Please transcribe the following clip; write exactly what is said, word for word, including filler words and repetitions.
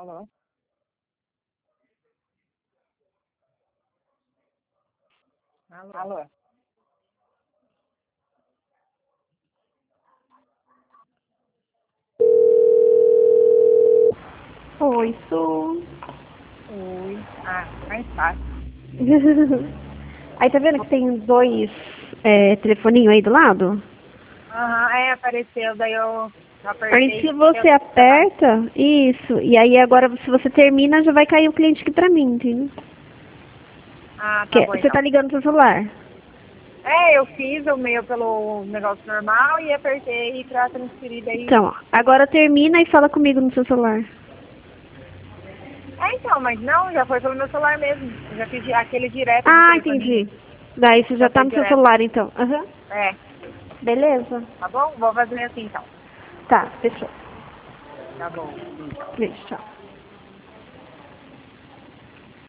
Alô? Alô? Alô? Oi, Su. Oi. Ah, mais fácil. Aí tá vendo que tem dois é, telefoninhos aí do lado? Aham, é, apareceu, daí eu Aí apertei se e eu você aperta, isso, e aí agora se você termina, já vai cair o cliente aqui pra mim, entendeu? Ah, tá Que, bom você então. tá ligando pro seu celular. É, eu fiz o meu pelo negócio normal e apertei pra transferir daí. Então, ó, agora termina e fala comigo no seu celular. É, então, mas não, já foi pelo meu celular mesmo. Eu já fiz aquele direto do Ah, telefoninho. entendi. Daí você já Já tá foi no seu direto. celular, então. Aham. É, Beleza. tá bom? Vou fazer assim então. Tá, fechou. Tá bom. Então. Beijo, tchau.